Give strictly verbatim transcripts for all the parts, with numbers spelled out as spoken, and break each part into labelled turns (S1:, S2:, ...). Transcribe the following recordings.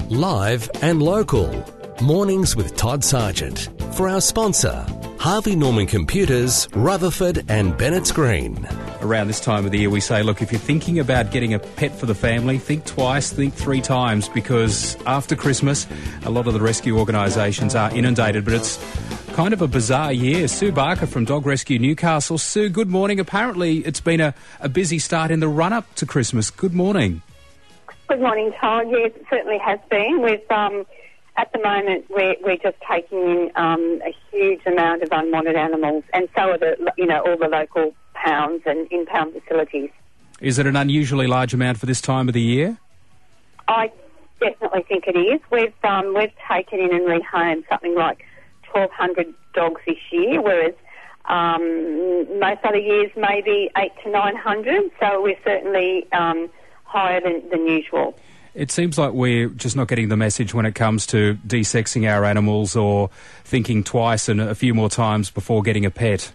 S1: Live and local. Mornings with Todd Sargent. For our sponsor, Harvey Norman Computers, Rutherford and Bennett's Green.
S2: Around this time of the year we say, look, if you're thinking about getting a pet for the family, think twice, think three times, because after Christmas a lot of the rescue organisations are inundated, but it's kind of a bizarre year. Sue Barker from Dog Rescue Newcastle. Sue, good morning. Apparently it's been a, a busy start in the run-up to Christmas. Good morning.
S3: Good morning, Todd. Yes, it certainly has been. With um, at the moment, we're, we're just taking in um, a huge amount of unwanted animals, and so are the, you know, all the local pounds and in-pound facilities.
S2: Is it an unusually large amount for this time of the year?
S3: I definitely think it is. We've um, we've taken in and rehomed something like twelve hundred dogs this year, whereas um, most other years maybe eight to nine hundred. So we're certainly um, higher than, than usual.
S2: It seems like we're just not getting the message when it comes to desexing our animals or thinking twice and a few more times before getting a pet.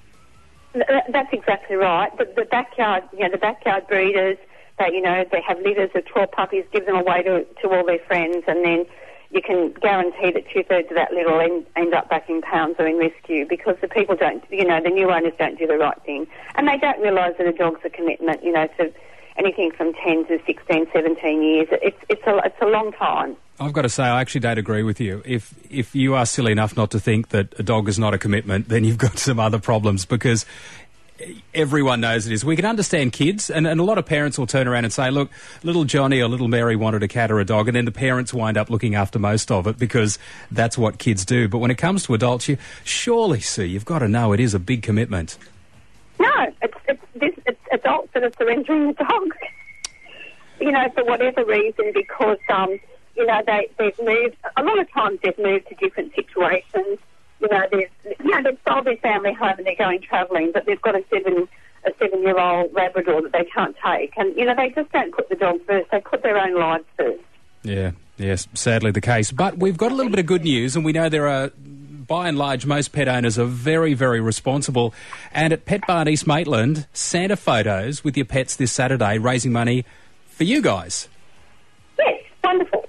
S3: That's exactly right. The, the backyard, you know, the backyard breeders, they, you know, they have litters of twelve puppies, give them away to, to all their friends, and then you can guarantee that two-thirds of that litter will end, end up back in pounds or in rescue, because the people don't, you know, the new owners don't do the right thing. And they don't realise that a dog's a commitment, you know, to anything from ten to sixteen, seventeen years. It's, it's, a, it's a long time.
S2: I've got to say, I actually don't agree with you. If if you are silly enough not to think that a dog is not a commitment, then you've got some other problems, because everyone knows it is. We can understand kids, and, and a lot of parents will turn around and say, look, little Johnny or little Mary wanted a cat or a dog, and then the parents wind up looking after most of it because that's what kids do. But when it comes to adults, you surely, Sue, you've got to know it is a big commitment.
S3: No, it's, it's, this, it's adults that are surrendering the dogs, you know, for whatever reason, because... um. You know, they, they've moved, a lot of times they've moved to different situations. You know, they've, you know, they've sold their family home and they're going travelling, but they've got a seven, a seven-year-old Labrador that they can't take. And, you know, they just don't put the dog first, they put their own lives first.
S2: Yeah, yes, sadly the case. But we've got a little bit of good news, and we know there are, by and large, most pet owners are very, very responsible. And at Pet Barn East Maitland, Santa photos with your pets this Saturday, raising money for you guys.
S3: Yes, wonderful.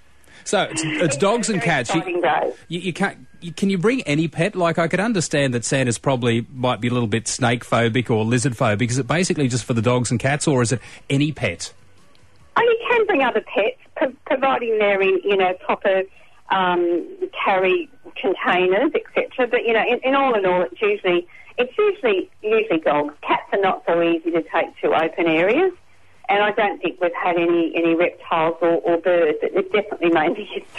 S2: So it's, it's dogs and cats. You, you, you can't. You, can you bring any pet? Like, I could understand that Santa's probably might be a little bit snake phobic or lizard phobic. Is it basically just for the dogs and cats, or is it any pet?
S3: Oh, you can bring other pets, pro- providing they're in, you know, proper um, carry containers, et cetera. But you know, in, in all in all, it's usually it's usually usually dogs. Cats are not so easy to take to open areas. And I don't think we've had any, any reptiles or, or birds. It's definitely mainly just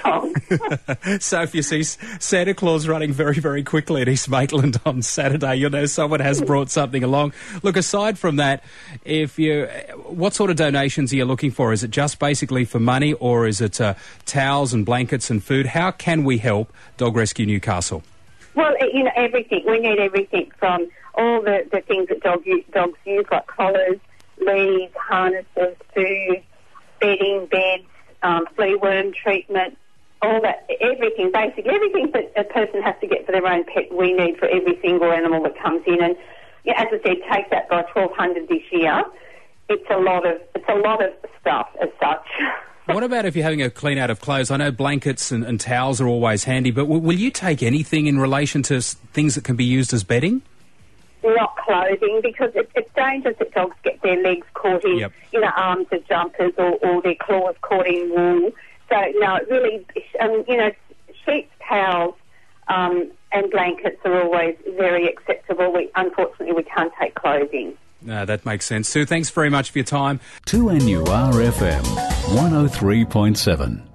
S3: dogs.
S2: So if you see Santa Claus running very, very quickly at East Maitland on Saturday, you'll know someone has brought something along. Look, aside from that, if you, what sort of donations are you looking for? Is it just basically for money, or is it uh, towels and blankets and food? How can we help Dog Rescue Newcastle?
S3: Well, you know, everything. We need everything from all the, the things that dog, dogs use, like collars, leads, harnesses, food, bedding, beds, um, flea worm treatment, all that, everything, basically everything that a person has to get for their own pet, we need for every single animal that comes in. And you know, as I said, take that by twelve hundred this year. It's a lot of it's a lot of stuff as such.
S2: What about if you're having a clean out of clothes? I know blankets and, and towels are always handy, but w- will you take anything in relation to s- things that can be used as bedding?
S3: Not clothing, because it, it's dangerous that dogs get their legs caught in,
S2: yep.
S3: you know, arms of jumpers or, or their claws caught in wool. So, no, it really, um, you know, sheets, towels um, and blankets are always very acceptable. We, unfortunately, we can't take clothing.
S2: No, that makes sense. Sue, thanks very much for your time.
S4: two N U R F M, one oh three point seven.